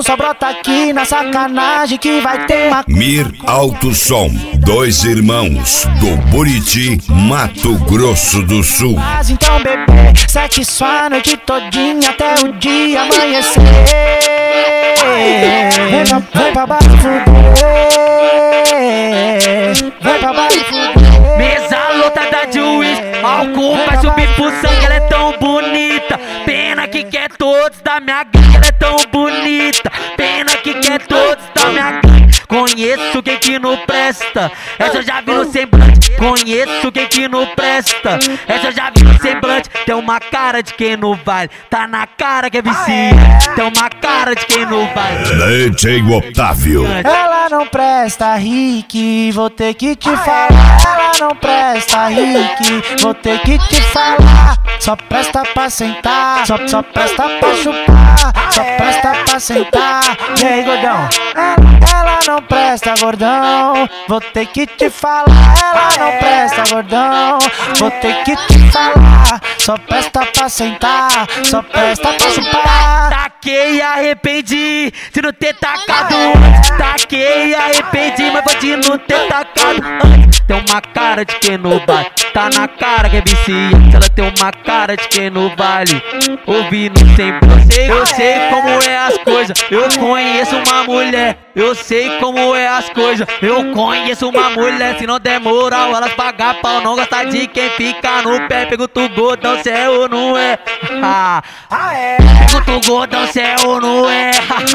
então só brota aqui na sacanagem que vai ter uma... Mir Alto Som, dois irmãos do Buriti, Mato Grosso do Sul. Mas então bebê, segue sua noite todinha até o dia amanhecer. Vem pra baixo fuder, vem pra baixo fuder. Mesa lotada de uísque, álcool vai subir pro sangue, ela é tão bonita. Pena que quer todos da minha gangue, ela é tão bonita. Pena que quer todos da minha gangue. Conheço quem que não presta, essa eu já vi no semblante. Conheço quem que não presta, essa eu já vi no semblante. Tem uma cara de quem não vale, tá na cara que é viciante. Tem uma cara de quem não vale. DJ Otávio. Ela não presta, Rick, vou ter que te falar. Ela não presta, Rick, vou ter que te falar. Só presta pra sentar, só presta pra chupar, só presta pra sentar. E aí, gordão? Ela não presta, gordão, vou ter que te falar. Ela não presta, gordão, vou ter que te falar. Só presta pra sentar, só presta pra chupar. Taquei e arrependi de não ter tacado antes. Taquei e arrependi, mas pode não ter tacado antes. Tem uma cara de quem não vale, tá na cara que é viciante. Ela tem uma cara de quem não vale, ouvindo sempre. Eu sei como é as coisas, eu conheço uma mulher. Eu sei como é as coisas, eu conheço uma mulher. Se não der moral, elas pagam pau. Não gosta de quem fica no pé. Pergunta o gordão se é ou não é. Pergunta o gordão se é ou não é.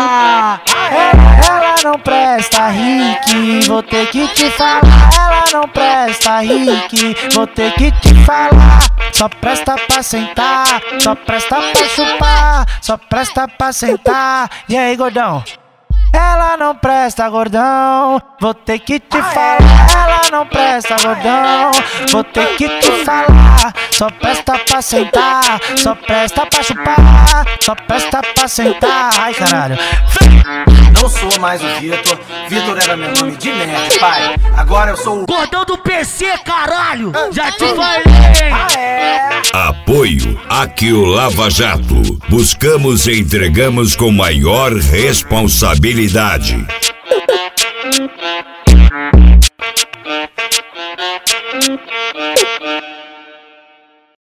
Ela não presta, Rick, vou ter que te falar. Ela não presta, Rick, vou ter que te falar. Só presta pra sentar, só presta pra chupar, só presta pra sentar. E aí, gordão? Ela não presta, gordão, vou ter que te falar. Ela não presta, gordão, vou ter que te falar. Só presta pra sentar, só presta pra chupar, só presta pra sentar. Ai, caralho. Não sou mais o Vitor, Vitor era meu nome de nerd, pai. Agora eu sou o gordão do PC, caralho, já te falei. Apoio aqui o Lava Jato. Buscamos e entregamos com maior responsabilidade.